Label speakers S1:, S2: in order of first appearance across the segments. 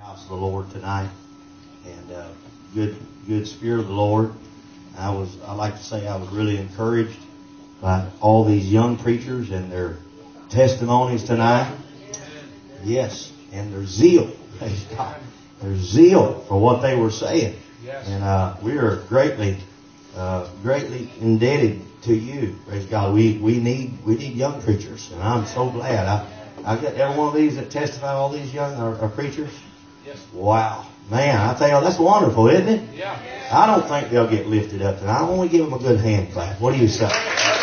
S1: House of the Lord tonight, and good Spirit of the Lord. I like to say I was really encouraged by all these young preachers and their testimonies tonight. Yes, and their zeal. Their zeal for what they were saying. And we are greatly indebted to you. Praise God. We need young preachers, and I'm so glad. I got every one of these that testify. All these young are preachers.
S2: Yes.
S1: Wow, man! I tell you, that's wonderful, isn't it?
S2: Yeah.
S1: I don't think they'll get lifted up tonight. I want to give them a good hand clap. What do you say?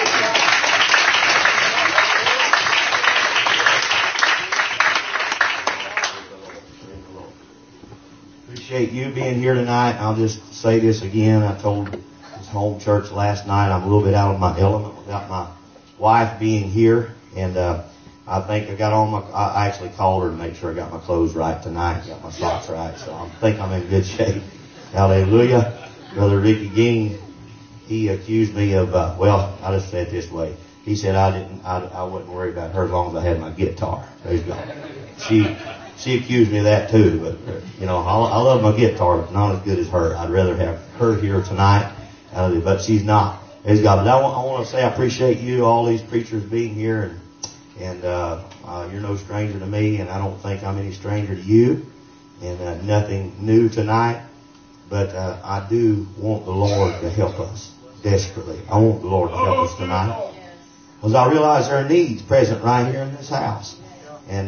S1: Appreciate you being here tonight. I'll just say this again. I told this home church last night I'm a little bit out of my element without my wife being here, and I think I actually called her to make sure I got my clothes right tonight, got my socks right, so I think I'm in good shape. Hallelujah. Brother Ricky Ging, he accused me of, I'll just say it this way. He said I wouldn't worry about her as long as I had my guitar. Praise God. She accused me of that too, but, I love my guitar, but not as good as her. I'd rather have her here tonight, but she's not. Praise God. But I want to say I appreciate you, all these preachers being here, and you're no stranger to me, and I don't think I'm any stranger to you, and nothing new tonight, but I do want the Lord to help us desperately. I want the Lord to help us tonight, because I realize there are needs present right here in this house, and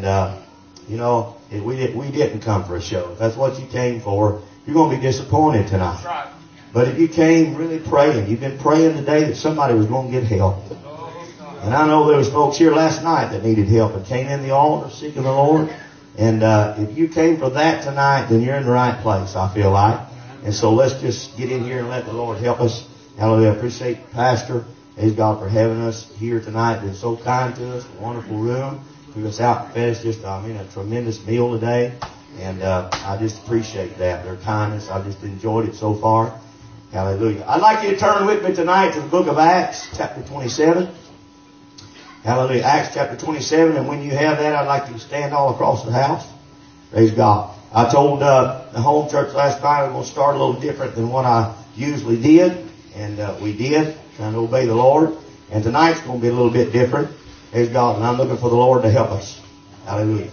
S1: we didn't come for a show. If that's what you came for, you're going to be disappointed tonight.
S2: That's right.
S1: But if you came really praying, you've been praying today that somebody was going to get help. And I know there was folks here last night that needed help and came in the altar seeking the Lord. And if you came for that tonight, then you're in the right place, I feel like. And so let's just get in here and let the Lord help us. Hallelujah. I appreciate Pastor, praise God, for having us here tonight. Been so kind to us. A wonderful room. Took us out and fed us a tremendous meal today. And I just appreciate that, their kindness. I just enjoyed it so far. Hallelujah. I'd like you to turn with me tonight to the book of Acts, chapter 27. Hallelujah. Acts chapter 27. And when you have that, I'd like you to stand all across the house. Praise God. I told the home church last night we're going to start a little different than what I usually did. And we did, trying to obey the Lord. And tonight's going to be a little bit different. Praise God. And I'm looking for the Lord to help us. Hallelujah.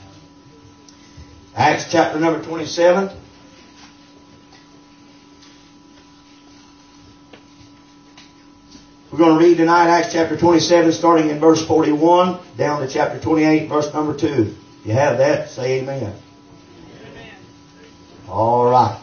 S1: Acts chapter number 27. We're going to read tonight Acts chapter 27, starting in verse 41, down to chapter 28, verse number 2. If you have that, say amen. Amen. All right.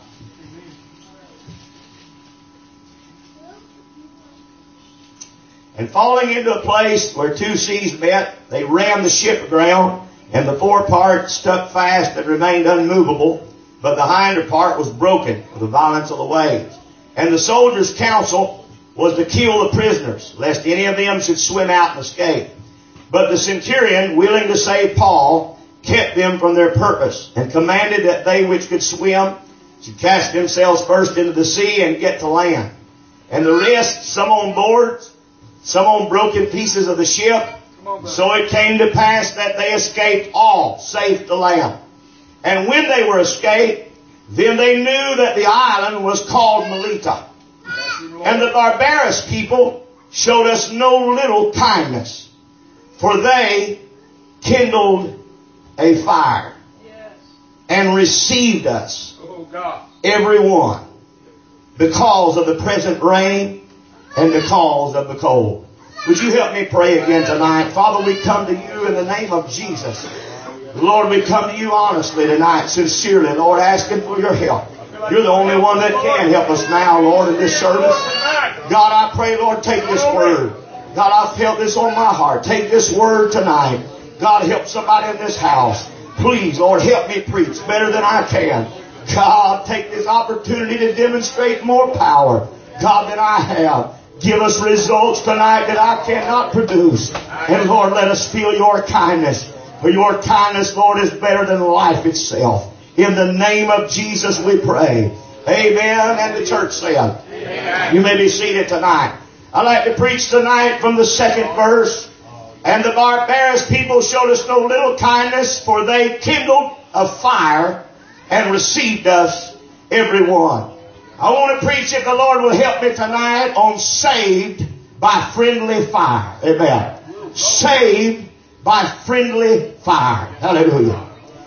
S1: And falling into a place where two seas met, they rammed the ship aground, and the fore part stuck fast and remained unmovable, but the hinder part was broken with the violence of the waves. And the soldiers' counsel was to kill the prisoners, lest any of them should swim out and escape. But the centurion, willing to save Paul, kept them from their purpose, and commanded that they which could swim should cast themselves first into the sea and get to land. And the rest, some on boards, some on broken pieces of the ship. So it came to pass that they escaped all, safe to land. And when they were escaped, then they knew that the island was called Melita. And the barbarous people showed us no little kindness, for they kindled a fire and received us, every one, because of the present rain and because of the cold. Would you help me pray again tonight? Father, we come to you in the name of Jesus. Lord, we come to you honestly tonight, sincerely, Lord, asking for your help. You're the only one that can help us now, Lord, in this service. God, I pray, Lord, take this word. God, I've felt this on my heart. Take this word tonight. God, help somebody in this house. Please, Lord, help me preach better than I can. God, take this opportunity to demonstrate more power, God, than I have. Give us results tonight that I cannot produce. And Lord, let us feel your kindness. For your kindness, Lord, is better than life itself. In the name of Jesus we pray. Amen. And the church said, amen. You may be seated tonight. I'd like to preach tonight from the second verse. And the barbarous people showed us no little kindness, for they kindled a fire and received us, every one. I want to preach, if the Lord will help me tonight, on saved by friendly fire. Amen. Saved by friendly fire. Hallelujah.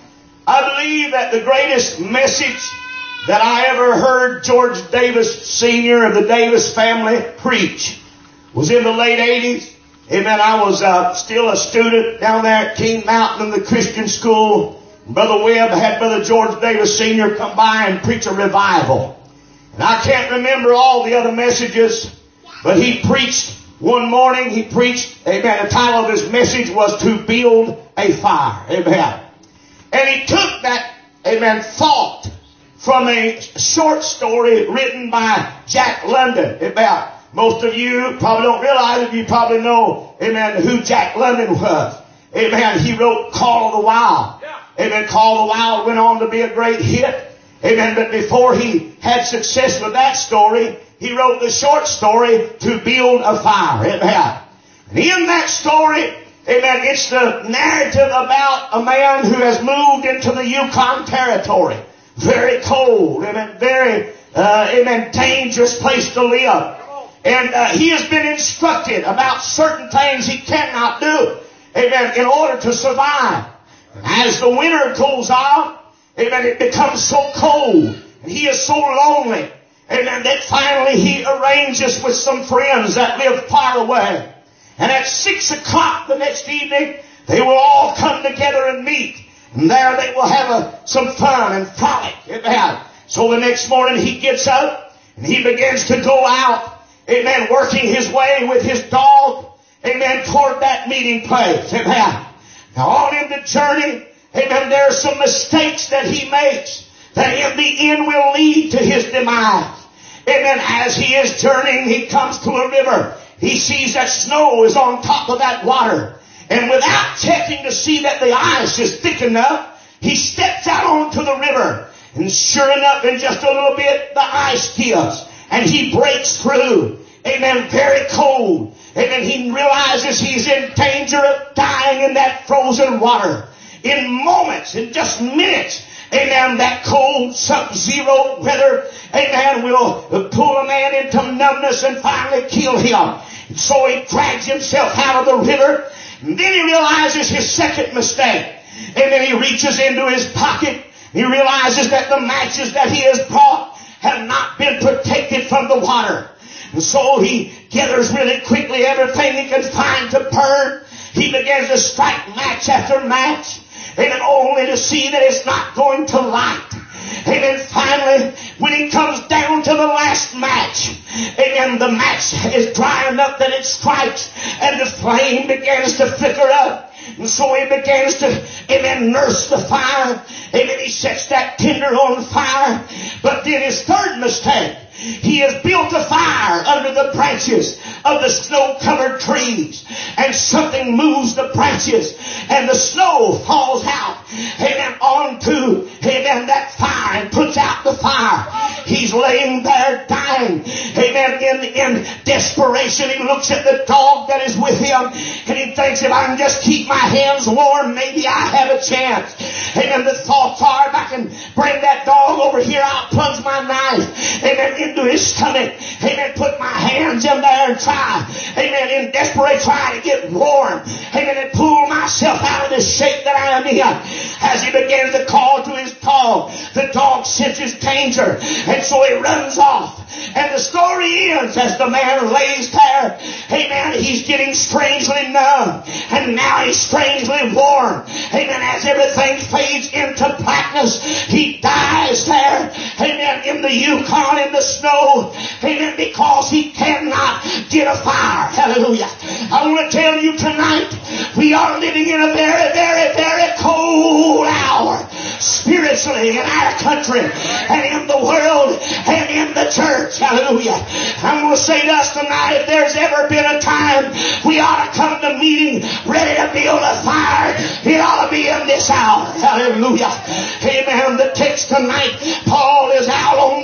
S1: I believe that the greatest message that I ever heard George Davis Sr. of the Davis family preach was in the late 80s. Amen. I was still a student down there at King Mountain in the Christian school. Brother Webb had Brother George Davis Sr. come by and preach a revival. And I can't remember all the other messages, but he preached one morning. He preached, amen, the title of his message was To Build a Fire. Amen. And he took that, amen, thought from a short story written by Jack London. Amen. Most of you probably don't realize it. You probably know, amen, who Jack London was. Amen. He wrote Call of the Wild. Amen. Call of the Wild went on to be a great hit. Amen. But before he had success with that story, he wrote the short story To Build a Fire. Amen. And in that story, amen, it's the narrative about a man who has moved into the Yukon Territory. Very cold, amen, very, amen, dangerous place to live. And he has been instructed about certain things he cannot do, amen, in order to survive. And as the winter goes on, amen, it becomes so cold, and he is so lonely, amen, that finally he arranges with some friends that live far away. And at 6 o'clock the next evening, they will all come together and meet. And there they will have some fun and frolic. Amen. So the next morning he gets up and he begins to go out, amen, working his way with his dog, amen, toward that meeting place. Amen. Now on in the journey, amen, there are some mistakes that he makes that in the end will lead to his demise. Amen. As he is journeying, he comes to a river. He sees that snow is on top of that water. And without checking to see that the ice is thick enough, he steps out onto the river. And sure enough, in just a little bit, the ice gives. And he breaks through. Amen. Very cold. Amen. He realizes he's in danger of dying in that frozen water. In moments, in just minutes, amen, that cold sub-zero weather, amen, will pull a man into numbness and finally kill him. And so he drags himself out of the river. And then he realizes his second mistake. And then he reaches into his pocket. He realizes that the matches that he has brought have not been protected from the water. And so he gathers really quickly everything he can find to burn. He begins to strike match after match. And only to see that it's not going to light. Amen. Finally, when he comes down to the last match, amen, the match is dry enough that it strikes and the flame begins to flicker up. And so he begins to, amen, nurse the fire. Amen. He sets that tinder on fire. But then his third mistake, he has built a fire under the branches of the snow-covered trees. And something moves the branches and the snow falls out, amen, onto, amen, that fire and puts out the fire. He's laying there dying, amen, in desperation. He looks at the dog that is with him and he thinks, if I can just keep my hands warm, maybe I have a chance. Amen. The thoughts are, if I can bring that dog over here, I'll plunge my knife, amen, into his stomach, amen, put my hands in there and try, amen, in desperation, try to get warm, amen, and pull myself out of the shape that I am in. As he begins to call to his dog, the dog senses danger, and so he runs off. And the story ends as the man lays there, amen, he's getting strangely numb, and now he's strangely warm, amen, as everything fades into blackness, he dies there, amen, in the Yukon, in the snow, amen, because he cannot get a fire. Hallelujah. I want to tell you tonight, we are living in a very, very, very cold hour, spiritually, in our country, and in the world, and in the church. Hallelujah. I'm going to say to us tonight, if there's ever been a time we ought to come to meeting ready to build a fire, it ought to be in this hour. Hallelujah. Amen. The text tonight, Paul is out on the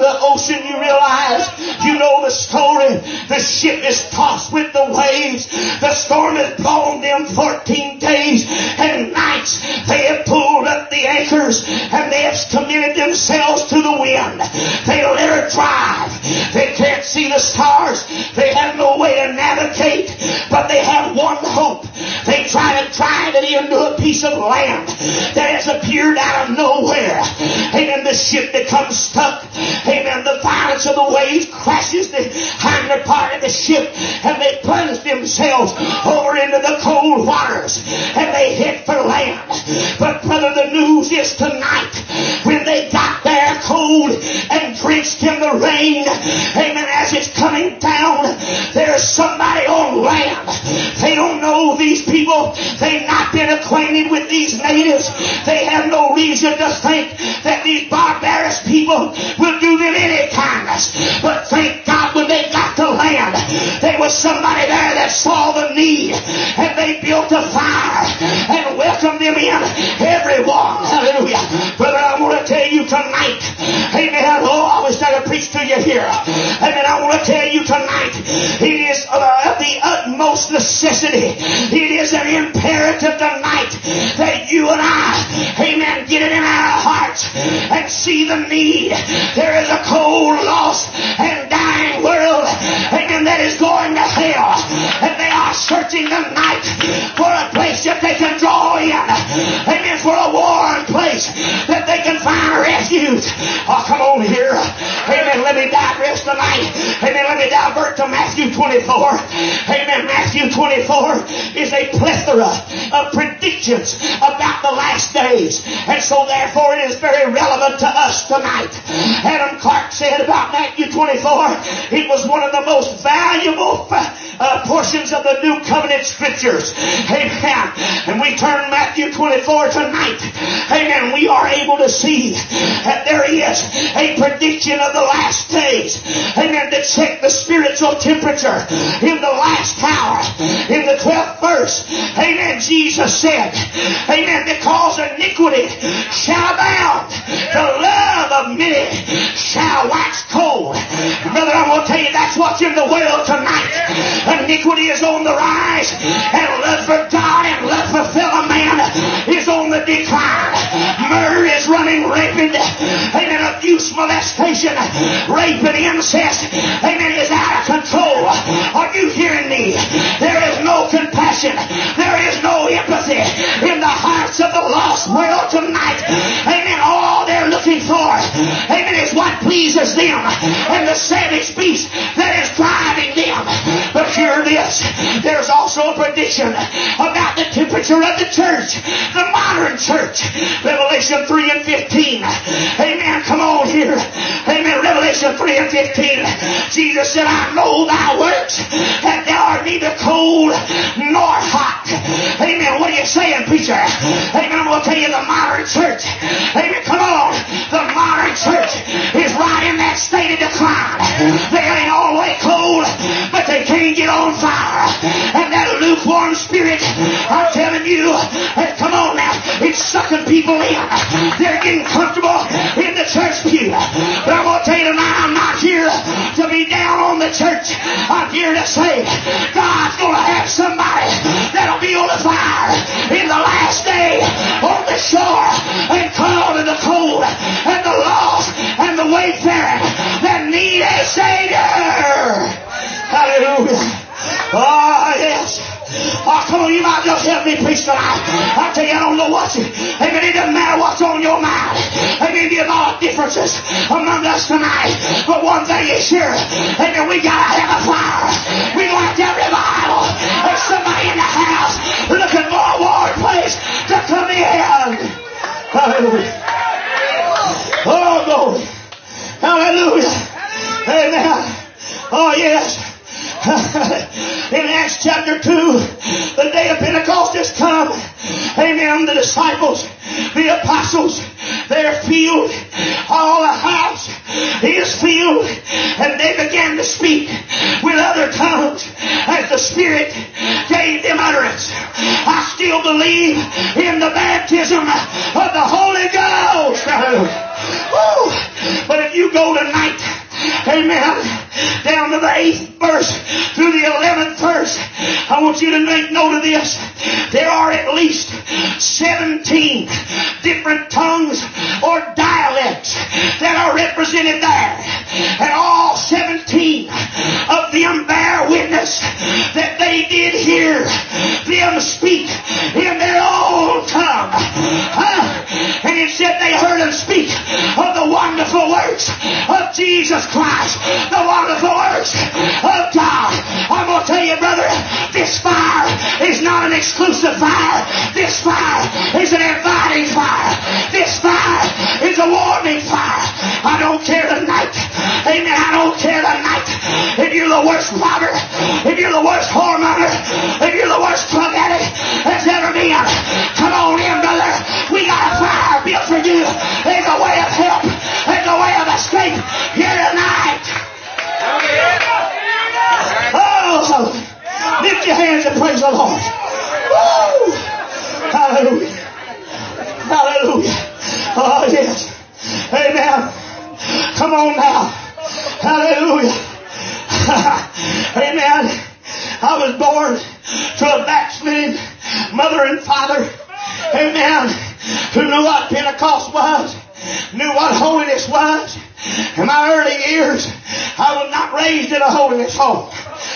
S1: the ocean, you realize, you know the story. The ship is tossed with the waves. The storm has blown them 14 days and nights. They have pulled up the anchors and they have committed themselves to the wind. They let her drive. They can't see the stars. They have no way to navigate, but they have one hope. They try to drive it into a piece of land that has appeared out of nowhere. Amen. The ship becomes stuck. Amen. The violence of the waves crashes the hinder part of the ship, and they plunge themselves over into the cold waters, and they head for land. But brother, the news is tonight, when they got there cold and drenched in the rain, amen, as it's coming down, there's somebody on land. They don't know these people. They've not been acquainted with these natives. They have no reason to think that these barbarous people will do them any kindness. But thank God, when they got to land, there was somebody there that saw the need, and they built a fire and welcomed them in. Everyone, hallelujah. Brother, I want to tell you tonight, amen. Oh, I wish I could preach to you here. Amen. I want to tell you tonight, it is of the utmost necessity. It is an imperative tonight that you and I, amen, get it in our hearts and see the need. There is a cold, lost, and dying world, amen, that is going to hell. And they are searching tonight for a place that they can draw in. Amen. For a warm place that they can find refuge. Oh, come on here. Amen. Let me digress tonight. Amen. Let me divert to Matthew 24. Amen. Matthew 24 is a plethora of predictions about the last days. And so therefore it is very relevant to us tonight. Adam Clark said about Matthew 24, it was one of the most valuable portions of the New Covenant Scriptures. Amen. And we turn Matthew 24 tonight. Amen. We are able to see that there is a prediction of the last days. Amen. To check the spiritual temperature in the last hour. In the 12th verse. Amen. Jesus said, amen, because iniquity shall abound, the love of many shall wax cold. Brother, I'm going to tell you, that's what's in the world tonight. Iniquity is on the rise, and love for God and love for fellow man is on the decline. Murder is running rampant. Amen. Abuse, molestation, rape, and incest, amen, is out of control. Are you hearing me? There is no compassion. There is no empathy in the hearts of the lost world tonight. Amen. All they're looking for, amen, is what pleases them and the savage beast that is driving them. But hear this. There's also a prediction about the temperature of the church, the modern church. Revelation 3 and 15. Amen. Come on here. Amen. Revelation 3 and 15. Jesus said, I know thy works, that thou art neither cold nor hot. Amen. What are you saying, preacher? Amen. I'm going to tell you, the modern church. Amen. Come on. The modern church is right in that state of decline. They ain't all the way cold, but they can't get on fire. And that lukewarm spirit, I'm telling you, come on now, it's sucking people in. They're getting comfortable in the church pew. But I'm going to tell you tonight, I'm not here to be down on the church. I'm here to say God's going to have somebody that'll be on the fire in the last day on the shore and call to the cold and the lost and the wayfaring that need a Savior. Hallelujah. Oh, yes. Oh, come on, you might just help me preach tonight. I tell you, I don't know what you... Amen, it doesn't matter what's on your mind. Amen, there's a lot of differences among us tonight. But one thing is sure. Amen, we got to have a fire. We got to have to have revival. There's somebody in the house looking for a warm place to come in. Hallelujah. Oh, glory. Hallelujah. Amen. Oh, yes. In Acts chapter 2, the day of Pentecost has come. Amen. The disciples, the apostles, they're filled. All the house is filled. And they began to speak with other tongues as the Spirit gave them utterance. I still believe in the baptism of the Holy Ghost. Woo. But if you you go tonight, amen, down to the 8th verse through the 11th verse, I want you to make note of this. There are at least 17 different tongues or dialects that are represented there. And all 17 of them bear witness that they did hear them speak in their own tongue. And it said they heard them speak of the wonderful works of Jesus Christ, the wonderful works of God. I'm going to tell you, brother, this fire is not an exclusive fire. This fire is an inviting fire. This fire is a warming fire. I don't care tonight. Amen. I don't care tonight if you're the worst robber, if you're the worst whoremonger, if you're the worst drug addict that's ever been. Come on in, brother. We got a fire built for you. There's a way of help. There's a way of escape here tonight. Oh, lift your hands and praise the Lord. Woo! Hallelujah. Hallelujah. Oh, yes. Amen. Come on now. Hallelujah. Amen. I was born to a backslidden mother and father. Amen. Who knew what Pentecost was, knew what holiness was. In my early years, I was not raised in a holiness home.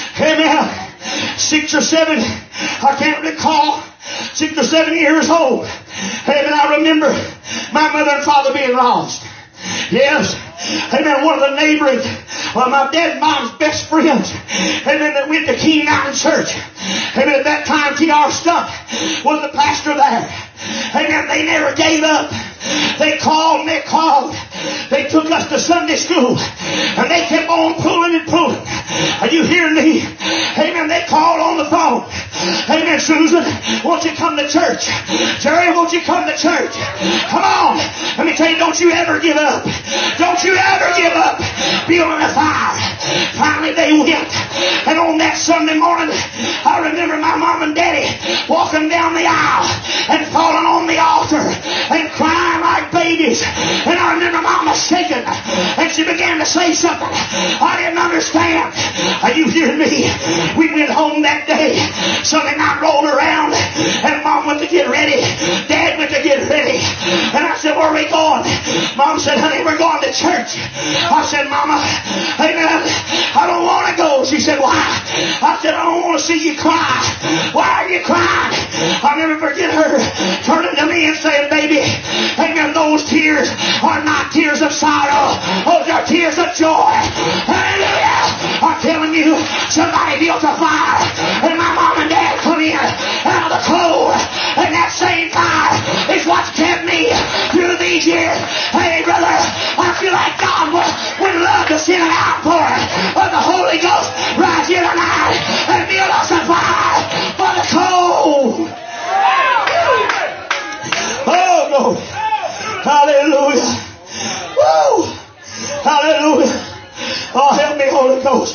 S1: Amen. 6 or 7, I can't recall, 6 or 7 years old. Amen. I remember my mother and father being lost. Yes. Amen. One of the neighboring, my dad and mom's best friends, amen, that went to King Mountain Church. Amen. At that time, T.R. Stump was the pastor there. Amen. They never gave up. They called and they called. They took us to Sunday school. And they kept on pulling and pulling. Are you hearing me? Amen. They called on the phone. Amen. Susan, won't you come to church? Jerry, won't you come to church? Come on. Let me tell you, don't you ever give up. Don't you ever give up building a fire. Finally they went. And on that Sunday morning, I remember my mom and daddy walking down the aisle and falling on the altar and crying like babies. And I remember Mama shaking, and she began to say something I didn't understand. Are you hearing me? We went home that day. Sunday night rolled around, and Mom went to get ready. Dad went to get ready. And I said, where are we going? Mom said, honey, we're going to church. I said, Mama, amen, I don't want to go. She said, why? I said, I don't want to see you cry. Why are you crying? I'll never forget her turning to me and saying, baby, amen, those tears are not tears of sorrow. Those are tears of joy. Hallelujah. I'm telling you, somebody built a fire, and my mom and dad come in out of the cold, and that same fire is what's kept me through these years. Hey, brother, I feel like God would love to send an outpouring of the Holy Ghost right here tonight and build us a fire for the cold. Oh, Lord. Hallelujah. Woo. Hallelujah. Oh, help me, Holy Ghost.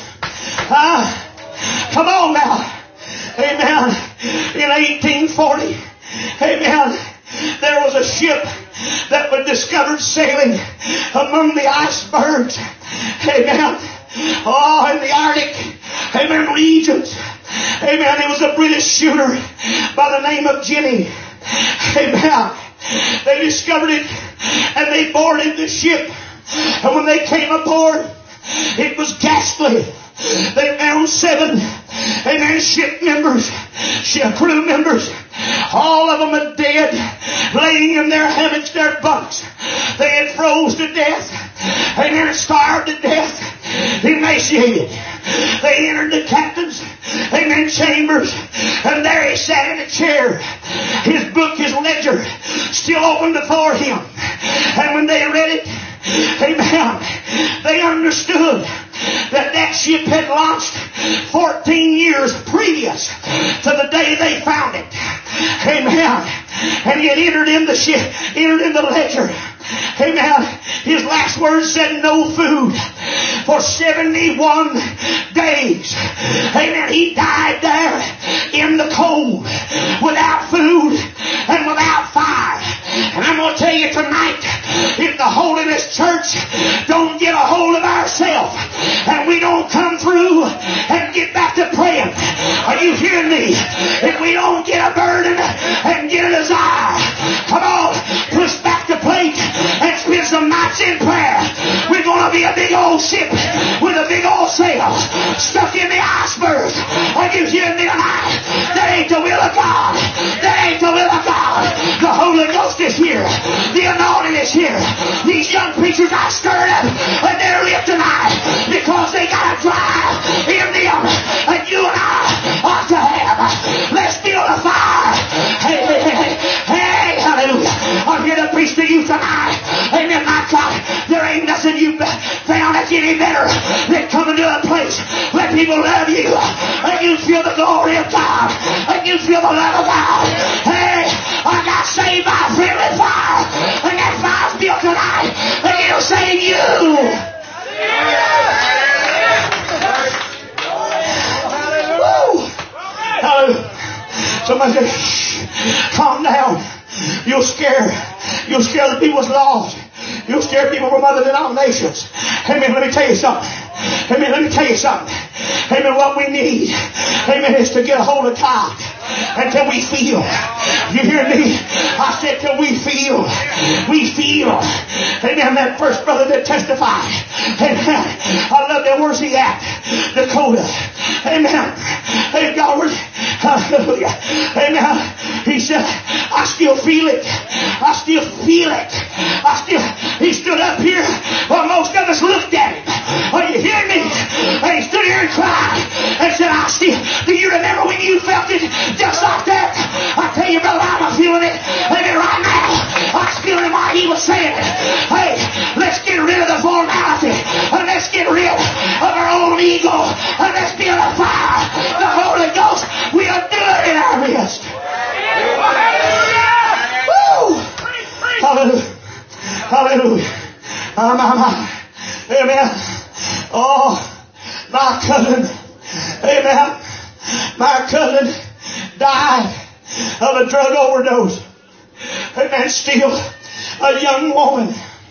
S1: Come on now. Amen. In 1840, amen, there was a ship that was discovered sailing among the icebergs. Amen. Oh, in the Arctic, amen, regions. Amen. It was a British shooter by the name of Jenny. Amen. They discovered it and they boarded the ship. And when they came aboard, it was ghastly. They found 7, amen, ship members, crew members. All of them are dead, laying in their hammocks, their bunks. They had froze to death, amen, starved to death, emaciated. They entered the captain's, amen, chambers, and there he sat in a chair. His book, his ledger, still open before him. And when they read it, amen, they understood that ship had launched 14 years previous to the day they found it. Amen. And he had entered in the ship, entered in the ledger. Amen. His last words said, no food for 71 days. Amen. He died there in the cold without food and without fire. And I'm going to tell you tonight, if the Holiness Church don't get a hold of ourselves and we don't come through and get back to praying, are you hearing me? If we don't get a burden and get a desire, come on, push back the plate and spend some nights in prayer, we're going to be a big old ship with a big old sail stuck in the iceberg. Are you hearing me tonight? That ain't the will of God. That ain't the will of God. The Holy Ghost is here. The anointing is here. These young preachers are stirred up and they're lit tonight because they got a drive in them, and you and I ought to have. Let's build a fire. Hey, hey, hey, hey, hallelujah. I'm here to preach to you tonight. Amen, my God. There ain't nothing you've found that's any better than coming to a place where people love you and you feel the glory of God and you feel the love of God. Hey, I got saved by a friendly fire, and that fire's built tonight, and it'll save you. Woo. Hallelujah. Somebody say, shh, calm down. You'll scare the people that's lost. You'll scare people from other denominations. Amen. Let me tell you something. Amen. Let me tell you something. Amen. What we need, amen, is to get a hold of God until we feel. You hear me? I said till we feel. We feel. Amen. That first brother that testified. Amen. I love that. Where's he at? Dakota. Amen. Hey, God, hallelujah. Amen. He said, I still feel it. I still feel it. He stood up here while most of us looked at him. Are you hearing me? And he stood here and cried and said, I still. Do you remember when you felt it just like that? I tell you, brother, I'm feeling it. Maybe right now. I was feeling why he was saying it. Hey, let's get rid of the formality and let's get rid of our own ego and let's build a fire. The Holy Ghost will do it in our midst. Woo! Hallelujah. Hallelujah. Amen. Oh, my cousin. Amen. My cousin died of a drug overdose. Amen. Still a young woman.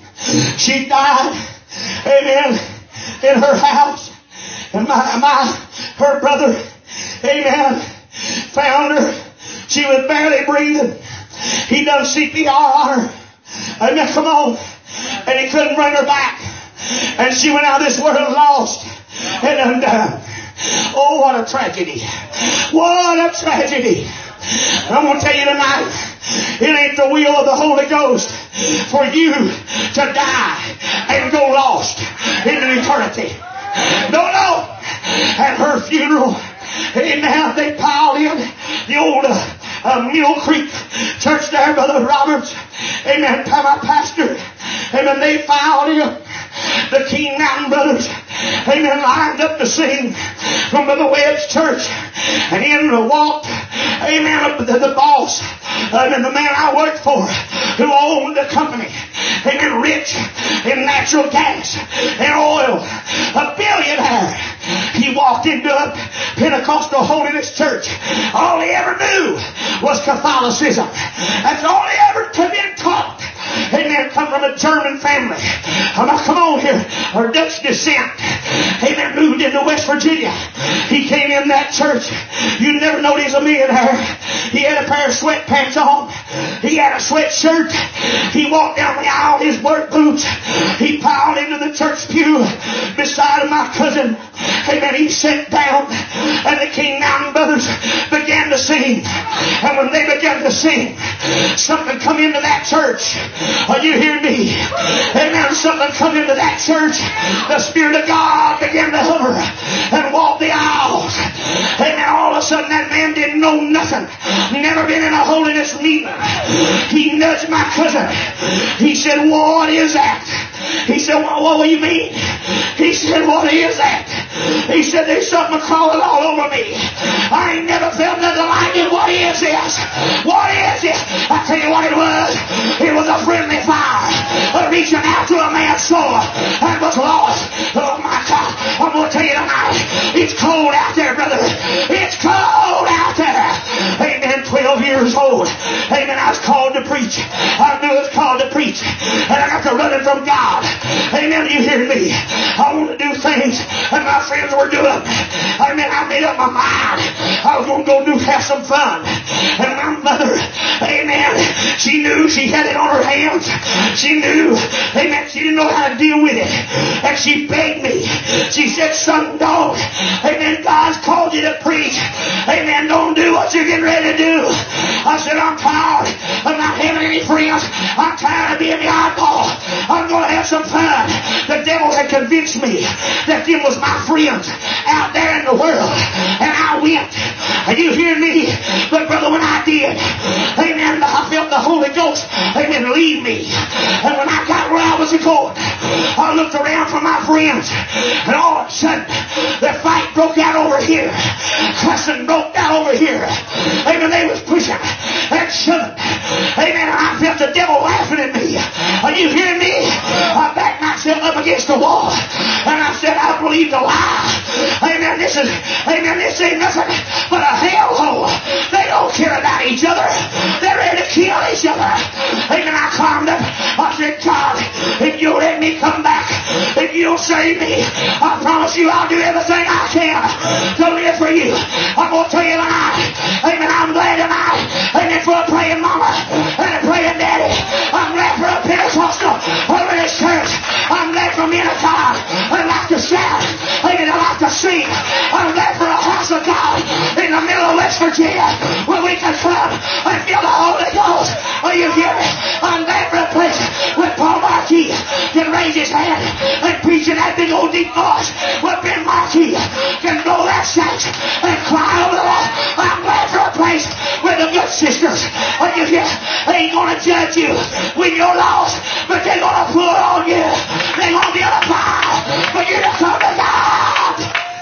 S1: She died. Amen. In her house. And her brother, amen, found her. She was barely breathing. He done CPR on her. Amen. Come on. And he couldn't bring her back. And she went out of this world lost and undone. Oh, what a tragedy. What a tragedy. I'm going to tell you tonight, it ain't the will of the Holy Ghost for you to die and go lost into eternity. No. At her funeral, amen, they piled in the old Mule Creek church there, Brother Roberts. Amen. My pastor. Amen. They piled in. The King Mountain Brothers, amen, lined up to sing from Brother Webb's church. And in walked, amen, the boss, amen, the man I worked for, who owned the company, amen, rich in natural gas and oil, a billionaire. He walked into a Pentecostal Holiness Church. All he ever knew was Catholicism. That's all he ever been taught. Amen. Come from a German family. Come on here. Or Dutch descent. Amen. Moved into West Virginia. He came in that church. You'd never know he's a millionaire. He had a pair of sweatpants on. He had a sweatshirt. He walked down the aisle in his work boots. He piled into the church pew beside my cousin. Amen. He sat down and the King Mountain Brothers began to sing. And when they began to sing, something come into that church. Are you hearing me? Amen. Something come into that church. The Spirit of God began to hover and walk the aisles. Amen. All of a sudden that man didn't know nothing. Never been in a holiness meeting. He nudged my cousin. He said, what is that? He said, what do you mean? He said, what is that? He said, there's something crawling all over me. I ain't never felt nothing like it. What is this? What is it? I tell you what it was. It was a friendly fire reaching out to a man's soul and was lost. Oh my God. I'm going to tell you tonight, it's cold out there, brother. It's cold out there. Amen. 12 years years old. Amen. I was called to preach. I knew I was called to preach. And I got to running from God. Amen. You hear me? I want to do things that my friends were doing. Amen. I made up my mind. I was going to go have some fun. And my mother, amen, she knew she had it on her hands. She knew, amen, she didn't know how to deal with it. And she begged me. She said, son, don't. Amen. God's called you to preach. Amen. Don't do what you're getting ready to do. I said, I'm tired of not having any friends. I'm tired of being the oddball. I'm going to have some fun. The devil had convinced me that them was my friends out there in the world. And I went. And you hear me? But brother, when I did, amen, I felt the Holy Ghost, amen, lead me. And when I got where I was going, I looked around for my friends. And all of a sudden, the fight broke out over here. Cussing broke out over here. Amen, they was pushing and shoving. Amen, and I felt the devil laughing at me. Are you hearing me? I backed myself up against the wall. And I said, I believe the lie. Amen, this ain't nothing but a hellhole. They don't care about each other. They're ready to kill each other. Amen, I climbed up. I said, God, if you'll let me come back, if you'll save me, I promise you I'll do everything I can to live for you. I'm going to tell you tonight, amen, I'm glad tonight, amen, for a praying mama and a praying daddy. I'm glad for a Pentecostal over this church. I'm glad for men of God that like to shout, amen, that like to sing. I'm glad for a house of God in the middle of West Virginia where we can come and feel the Holy Ghost. Are you hearing me? I'm glad for a place where Paul Marquis can raise his hand and preach in that big old deep voice, where Ben Marquis can blow that sax and cry over the wall. I'm glad for a place where the good sisters, are you here? They ain't going to judge you when you're lost, but they're going to pull on you. They're going to be on a fire for you to come to God.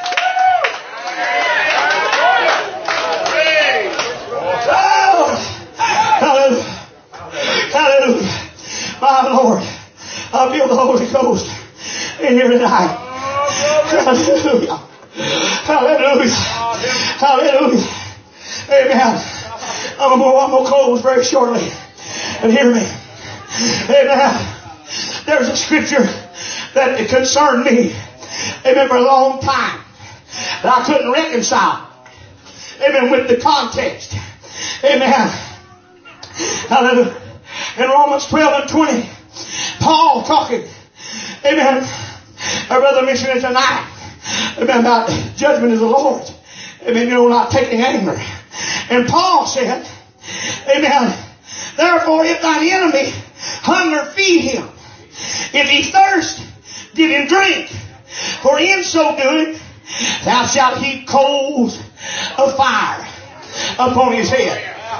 S1: Oh, hallelujah. Hallelujah. My Lord, I feel the Holy Ghost in here tonight. Hallelujah. Hallelujah. Hallelujah. Amen. I'm going to close very shortly. And hear me. Amen. There's a scripture that concerned me, amen, for a long time that I couldn't reconcile, amen, with the context. Amen. Hallelujah. In Romans 12 and 20, Paul talking, amen, our brother mentioned it tonight, amen, about judgment of the Lord. Amen, not taking anger. And Paul said, amen, therefore if thine enemy hunger, feed him. If he thirst, give him drink. For in so doing, thou shalt heap coals of fire upon his head.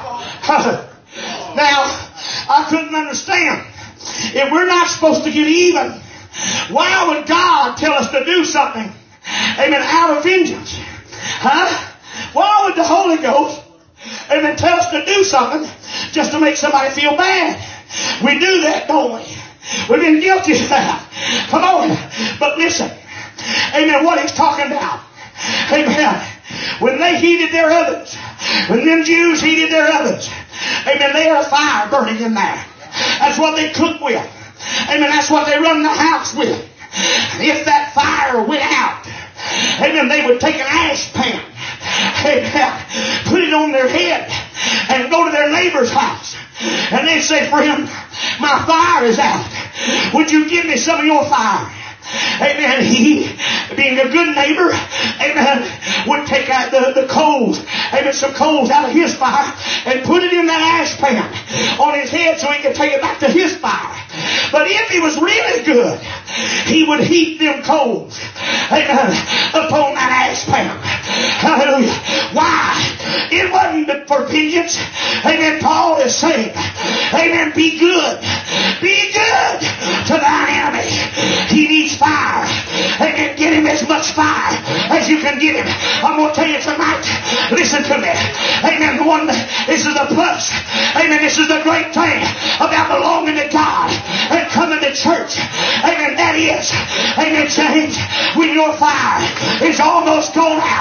S1: Now, I couldn't understand. If we're not supposed to get even, why would God tell us to do something, amen, out of vengeance? Why would the Holy Ghost, amen, tell us to do something just to make somebody feel bad? We do that, don't we? We've been guilty of that. Come on. But listen, amen, what he's talking about, amen, when they heated their ovens, when them Jews heated their ovens, amen, they had a fire burning in there. That's what they cooked with. Amen, that's what they run the house with. And if that fire went out, amen, they would take an ash pan, amen, put it on their head and go to their neighbor's house. And they'd say, friend, my fire is out. Would you give me some of your fire? Amen. He, being a good neighbor, amen, would take out the coals, amen, some coals out of his fire and put it in that ash pan on his head so he could take it back to his fire. But if he was really good, he would heap them coals, amen, upon that ash pan. Hallelujah. Why? It wasn't for vengeance. Amen. Paul is saying, amen, be good. Be good to thine enemy. He needs fire. Amen. Get him as much fire as you can get him. I'm going to tell you tonight, listen to me. Amen. This is the plus. Amen. This is the great thing about belonging to God and coming to church. Amen. That is, amen, James, when your fire is almost gone out,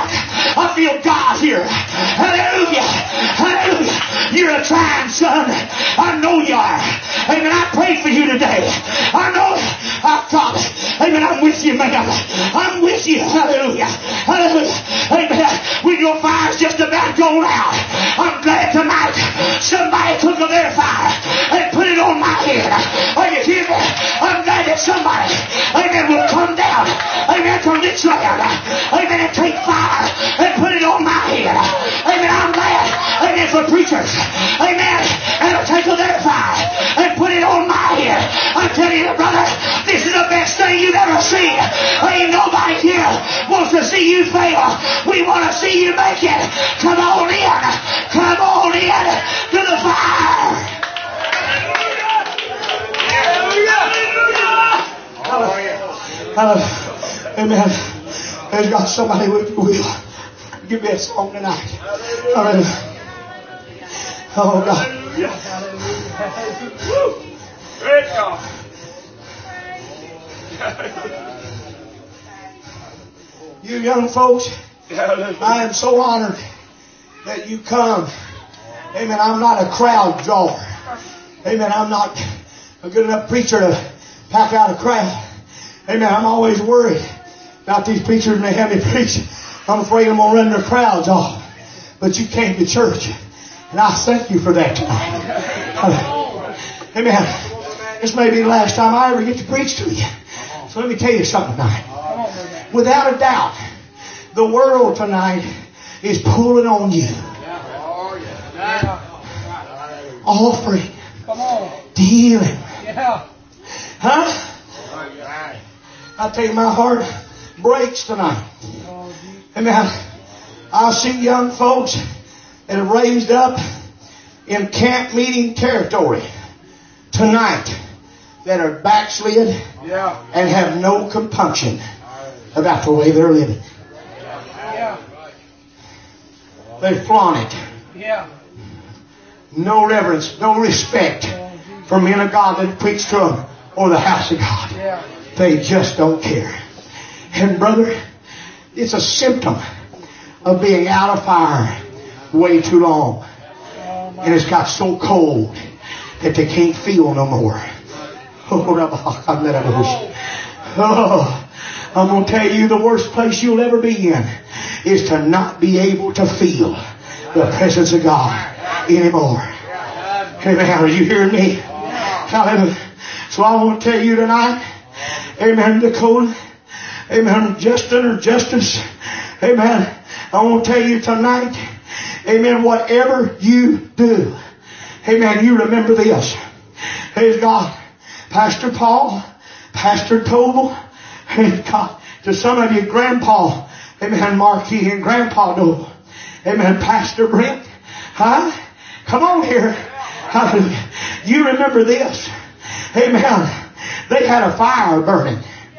S1: I feel God here. Hallelujah. Hallelujah. You're a trying son. I know you are. Amen. I pray for you today. I know. God. Amen. I'm with you, man. I'm with you. Hallelujah. Hallelujah. Amen. When your fire's just about gone out, I'm glad tonight somebody took their fire and put it on my head. Are you hear me? I'm glad that somebody, amen, will come down, amen, to this land, amen, and take fire and put it on my head. Amen. I'm glad, amen, for preachers, amen, and will take their fire and put it on my head. I'm telling you, brother, this is the best thing you've ever seen. Ain't nobody here wants to see you fail. We want to see you make it. Come on in. Come on in to the fire. Hallelujah. Amen. There's got somebody with you will. Give me a song tonight. Hallelujah. Oh God.
S2: Great God.
S1: You young folks, I am so honored that you come. Amen. I'm not a crowd drawer. Amen. I'm not a good enough preacher to pack out a crowd. Amen. I'm always worried about these preachers when they have me preach. I'm afraid I'm going to run their crowds off. But you came to church, and I thank you for that tonight. Amen. This may be the last time I ever get to preach to you. So let me tell you something tonight. Without a doubt, the world tonight is pulling on you. Offering. Dealing. Huh? I tell you, my heart breaks tonight. Amen. I see young folks that have raised up in camp meeting territory tonight that are backslid and have no compunction about the way they're living. They flaunt it. No reverence, no respect for men of God that preach to them or the house of God. They just don't care. And brother, it's a symptom of being out of fire way too long. And it's got so cold that they can't feel no more. Oh, I'm going to tell you, the worst place you'll ever be in is to not be able to feel the presence of God anymore. Amen. Are you hearing me? Hallelujah. So I want to tell you tonight, amen, Dakota, amen, Justin or Justice, amen, I want to tell you tonight, amen, whatever you do, amen, you remember this. Praise God. Pastor Paul, Pastor Tobel, praise God. To some of you, Grandpa, amen, Marquis and Grandpa Noble, amen, Pastor Brent, huh? Come on here. Hallelujah. You remember this. Amen. They had a fire burning.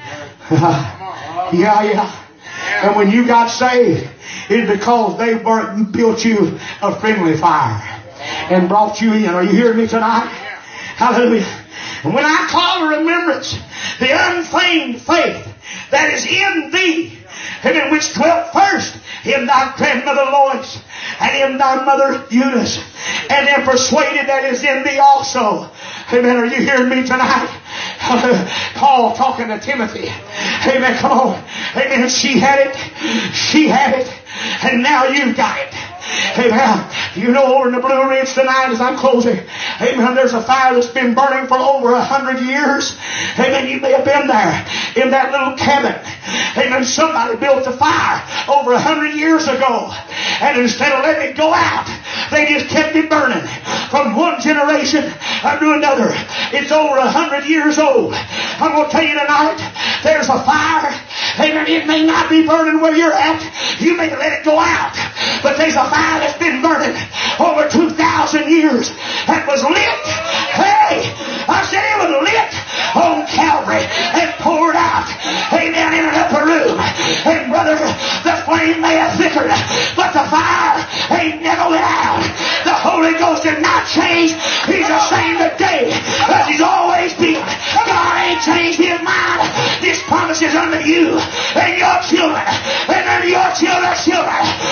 S1: Yeah. And when you got saved, it's because they built you a friendly fire and brought you in. Are you hearing me tonight? Hallelujah. And when I call to remembrance the unfeigned faith that is in thee, and in which dwelt first in thy grandmother Lois, and in thy mother Eunice, and am persuaded that is in thee also. Amen. Are you hearing me tonight? Paul talking to Timothy. Amen. Come on. Amen. She had it. And now you've got it. Amen. You know, over in the Blue Ridge tonight as I'm closing, amen, there's a fire that's been burning for over 100 years. Amen. You may have been there in that little cabin. Amen. Somebody built a fire over 100 years ago. And instead of letting it go out, they just kept it burning from one generation to another. It's over 100 years old. I'm going to tell you tonight, there's a fire. Amen. It may not be burning where you're at. You may let it go out. But there's a fire that's been burning over 2,000 years that was lit. Hey, I said it was lit on Calvary and poured out. Amen. In an upper room. And brother, the flame may have flickered, but the fire ain't never went out. The Holy Ghost did not change. He's the same today as he's always been. God ain't changed his mind. His promises unto you and your children and unto your children's children.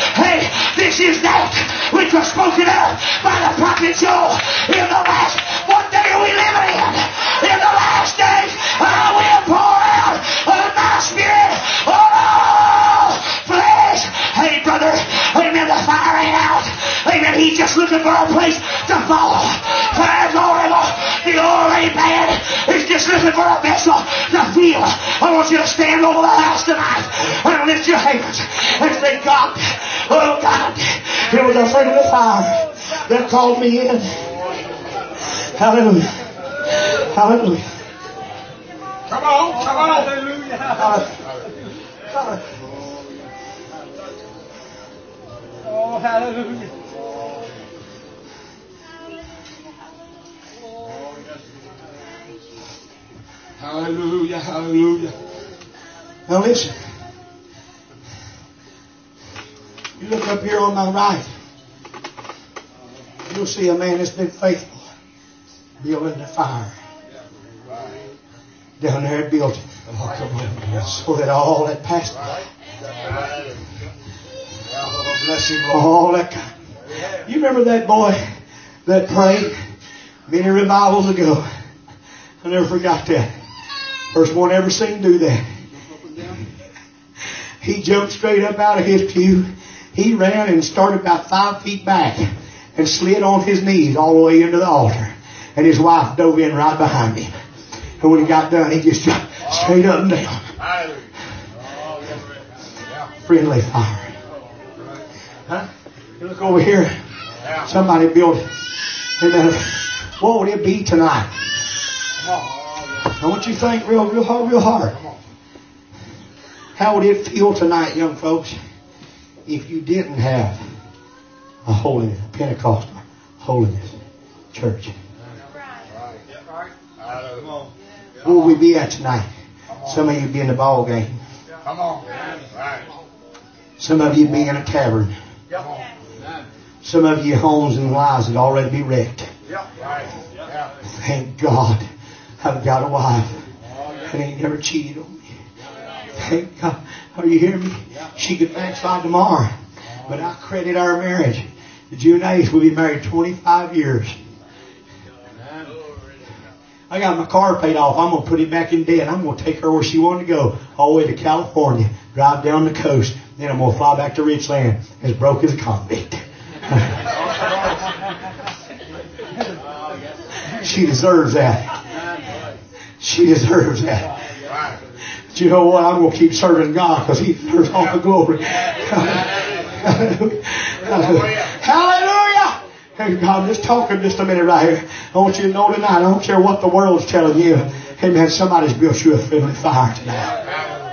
S1: spoken of by the prophet Joel. In the last, what day are we living in? In the last days, I will pour out of my Spirit on all flesh. Hey, brother, amen, the fire ain't out. Amen, he's just looking for a place to fall. Fire's horrible. The oil ain't bad. He's just looking for a vessel to feel. I want you to stand over the house tonight and lift your hands and say, God, oh God, it was a friendly fire that called me in. Hallelujah. Hallelujah.
S2: Come on, come on. Hallelujah.
S1: Hallelujah.
S2: Oh, hallelujah.
S1: Hallelujah, hallelujah. Now listen. You look up here on my right. You'll see a man that's been faithful building the fire. Down there building. Oh, come on. So that all that passed by. Bless him, Lord. All that kind. You remember that boy that prayed many revivals ago? I never forgot that. First one I ever seen do that. He jumped straight up out of his pew. He ran and started about 5 feet back and slid on his knees all the way into the altar. And his wife dove in right behind him. And when he got done, he just jumped straight up and down. Friendly fire. Huh? You look over here. Somebody built it. Amen. What would it be tonight? I want you to think real hard. How would it feel tonight, young folks, if you didn't have a holiness, a Pentecostal holiness church? Where would we be at tonight? Some of you would be in the ball game. Some of you would be in a tavern. Some of you homes and lives would already be wrecked. Thank God I've got a wife that ain't never cheated on me. Thank God. Are you hearing me? She could backslide tomorrow, but I credit our marriage. June 8th, we'll be married 25 years. I got my car paid off. I'm going to put it back in debt. I'm going to take her where she wanted to go, all the way to California, drive down the coast. Then I'm going to fly back to Richland as broke as a convict. She deserves that. She deserves that. But you know what? I'm going to keep serving God because He deserves all the glory. Hallelujah. Hallelujah. Hey, God, just talking just a minute right here. I want you to know tonight, I don't care what the world's telling you. Hey, man, somebody's built you a friendly fire tonight.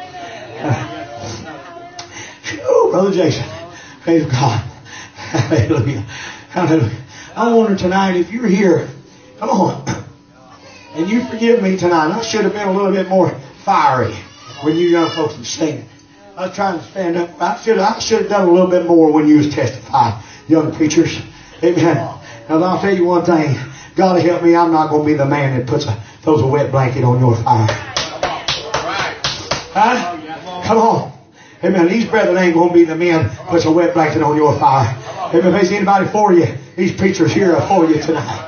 S1: Oh, Brother Jason. Praise God. Hallelujah. Hallelujah. I wonder tonight if you're here, come on, and you forgive me tonight. I should have been a little bit more fiery when you young folks were singing. I was trying to stand up. I should have done a little bit more when you was testifying, young preachers. Amen. Now I'll tell you one thing. God help me, I'm not going to be the man that throws a wet blanket on your fire. Huh? Come on. Amen. These brethren ain't going to be the men that puts a wet blanket on your fire. Amen. If there's anybody for you, these preachers here are for you tonight.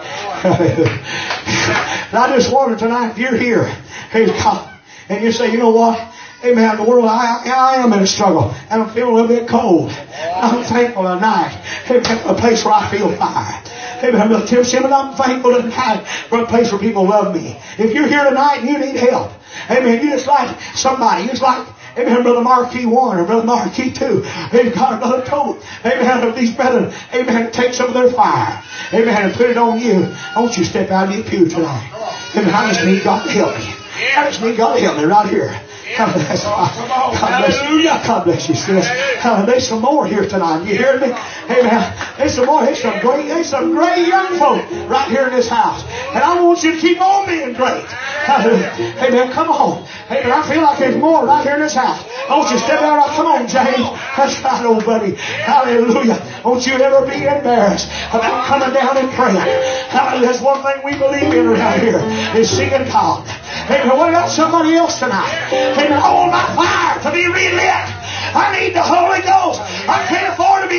S1: And I just wonder tonight, if you're here, praise God, and you say, you know what? Amen. The world, I am in a struggle. And I'm feeling a little bit cold. I'm thankful tonight. Amen. For a place where I feel fire. Amen. Brother Tim Simmons, I'm thankful tonight for a place where people love me. If you're here tonight and you need help, amen, you just like somebody. You just like, amen, Brother Marquis 1 or Brother Marquis 2. Amen. God, Brother told, amen, of these brethren, amen, take some of their fire. Amen. And put it on you. I want you to step out of your pew tonight. Amen. I just need God to help me. I just need God to help me right here. God bless you. God bless you, sis. There's some more here tonight. You hear me? Amen. There's some more. There's some great young folk right here in this house. And I want you to keep on being great. Amen. Come on. Amen. I feel like there's more right here in this house. I want you to step out. Come on, James. That's right, old buddy. Hallelujah. Don't you ever be embarrassed about coming down and praying. Hallelujah. That's one thing we believe in around here is singing God. Amen. What about somebody else tonight? Amen. I want my fire to be relit. I need the Holy Ghost. I can't afford to be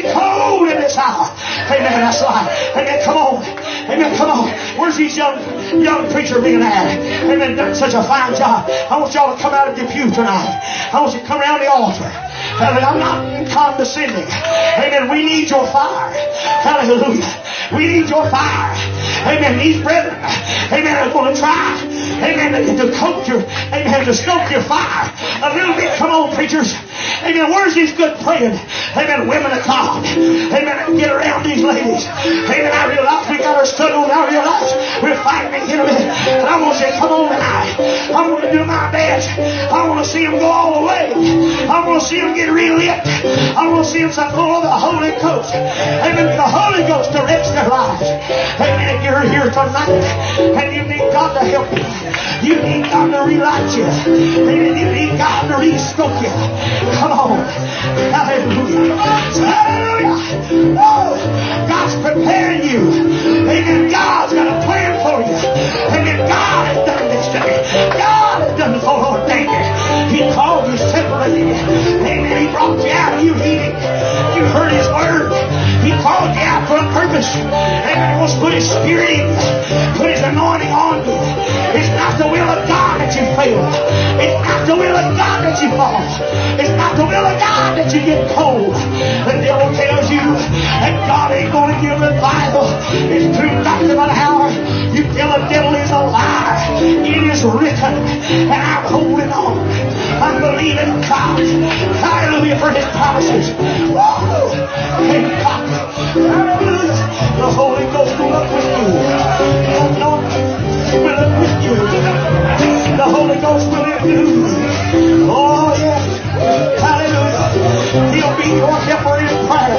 S1: be cold in this hour. Amen. That's right. Amen. Come on. Amen. Come on. Where's these young preacher men at? Amen. Done such a fine job. I want y'all to come out of the pew tonight. I want you to come around the altar. Amen. I'm not condescending. Amen. We need your fire. Hallelujah. We need your fire. Amen. These brethren, amen, are going to try, amen, to coat your, amen, to stoke your fire a little bit. Come on, preachers. Amen. Where's these good praying, amen, women of God? Amen. Get around these ladies. Amen. I realize we got our struggle, and I realize we're fighting the enemy. But I want you to come on tonight. I want to do my best. I want to see them go all the way. I want to see them get relit. I want to see them so full of the Holy Ghost. Amen. The Holy Ghost directs their lives. Amen. If you're here tonight and you need God to help you, you need God to relight you, amen, you need God to re-stoke you, come on. Hallelujah. Hallelujah. Oh, God's preparing you. Amen. God's got a plan for you. Amen. God has done this to me. God has done the foreordained it. He called you, separated you. Amen. He brought you out. You heeded. You heard His word. He called you out for a purpose. Amen. He wants to put His Spirit in you. Put His anointing on you. It's not the will of God that you fail. It's not the will of God that you fall. It's not the will of God that you get cold. The devil tells you that God ain't going to give revival. It's too dark of an hour. You tell the devil he's a liar. It is written, and I'm holding on. I'm believing God. Hallelujah for His promises. Woo! Thank God. Hallelujah. The Holy Ghost will up with you. The anointing will up with you. The Holy Ghost will endue. Oh, yes. Hallelujah. He'll be your helper in prayer.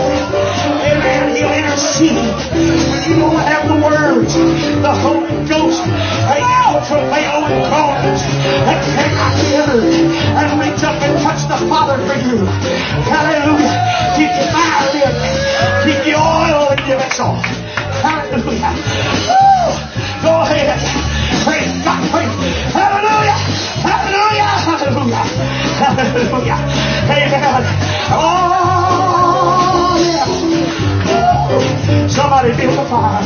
S1: Amen. He'll intercede. When you don't have the words, the Holy Ghost, amen, will travail with groanings that cannot be uttered and reach up and touch the Father for you. Hallelujah. Keep your fire lit. Keep your oil in your vessel. Hallelujah. Woo! Go ahead. Praise God. Praise. Hallelujah. Hallelujah. Hallelujah. Hallelujah. Amen. Oh, yes. Somebody build a fire.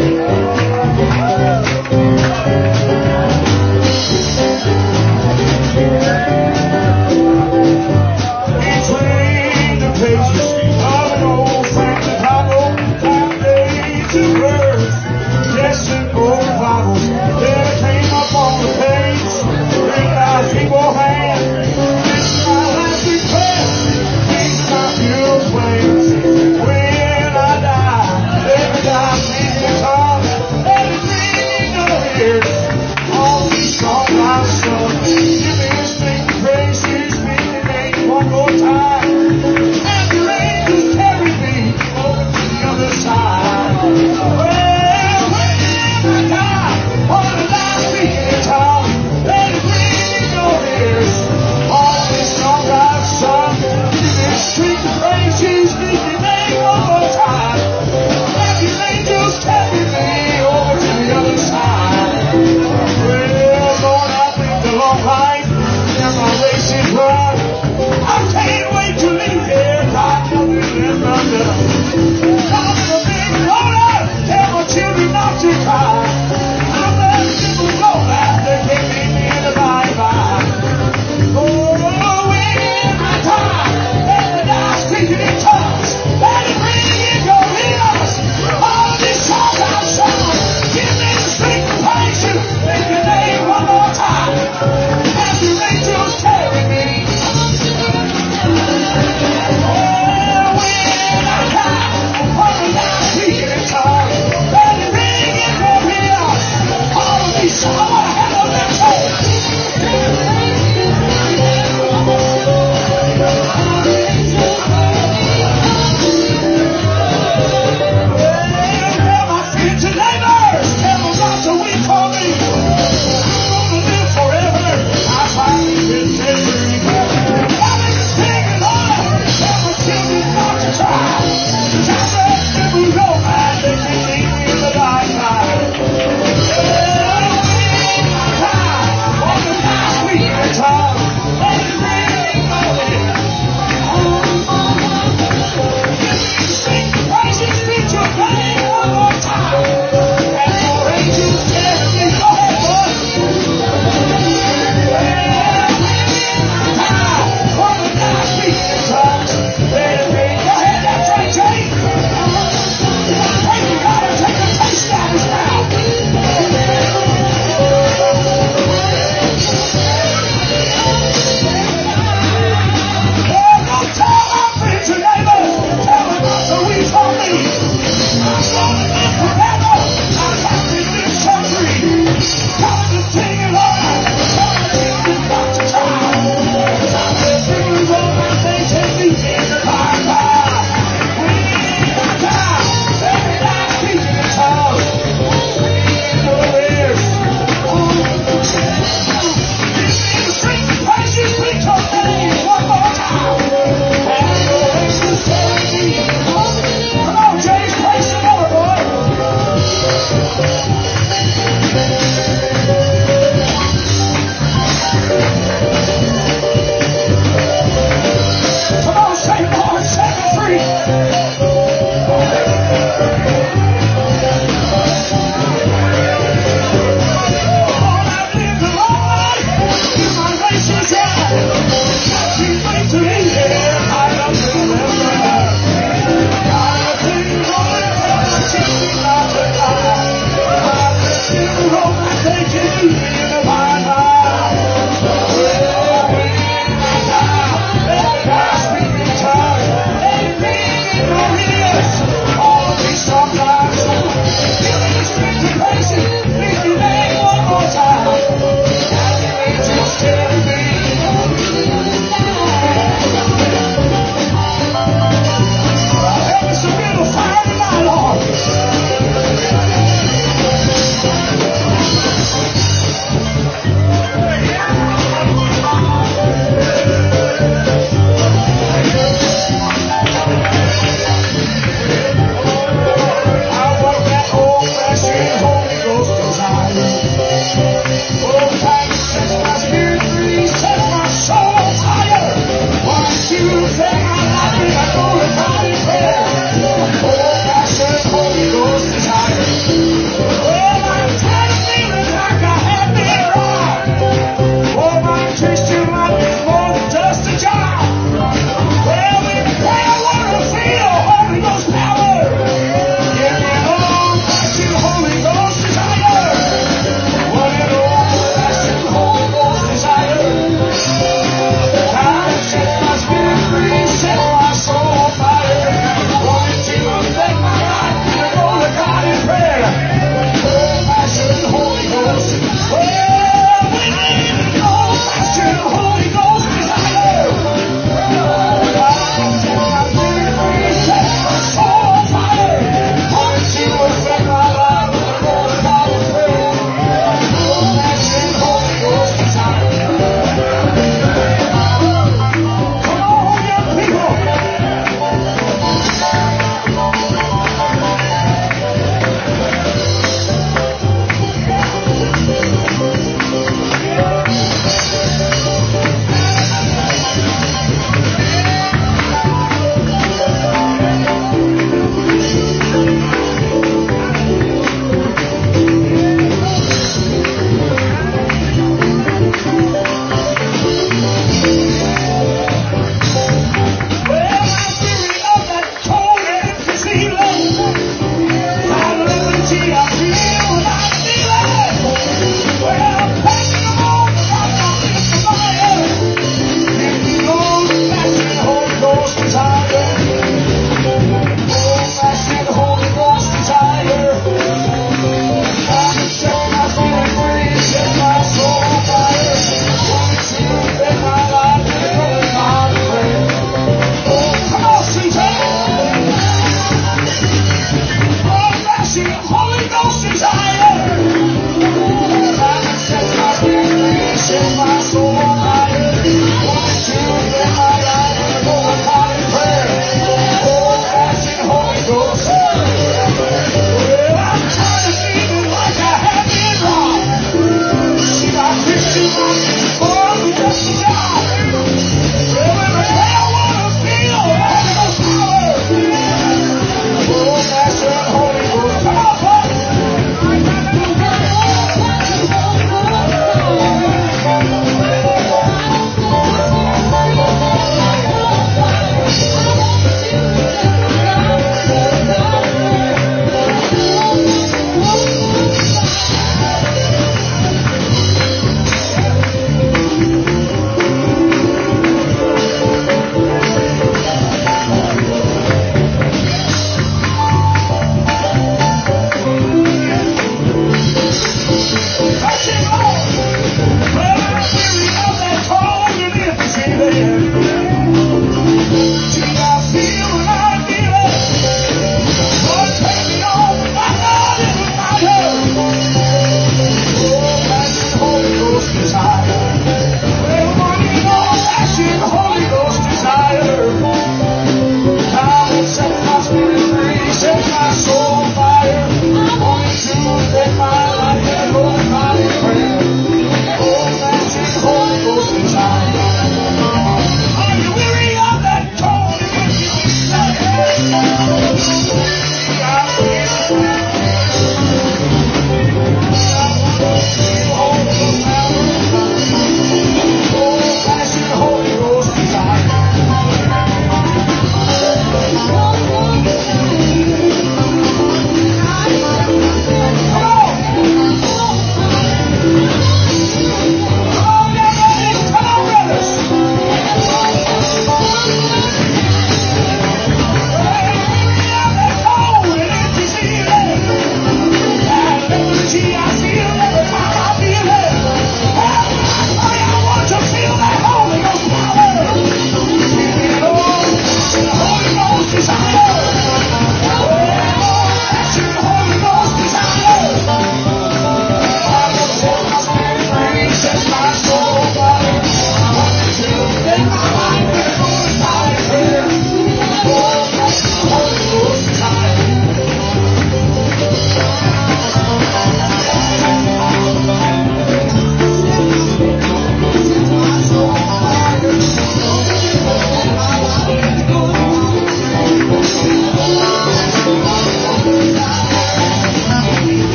S1: Between the pages of an old San Chicago, 5 days of birth, destined for revival. There came up on the page, in my feeble hand, this is my last request, these are my few plans. When I die, let me die speaking in tongues, let it ring your ears. All these songs I've sung, give me the strength to praise you, speak your name one more time. And your angels carry me over to the other side. Well, when I die, wanna die speaking in tongues, let it ring in your ears. All these songs I've sung, give me the strength to praise you, speak your name one more time. And your angels carry me over to the other side. Well, Lord, I've lived a long life, and my race is run. I can't wait to leave here, God, nothing left undone. I'm in a big roller, tell my children not to cry. I'm that simple roller, they can't leave me in the bye-bye. Oh, when I die, let me die speaking in tongues, let it ring in your ears. All these songs I've sung, give me the strength to praise you, make your name one more time. And your angels carry me. myself.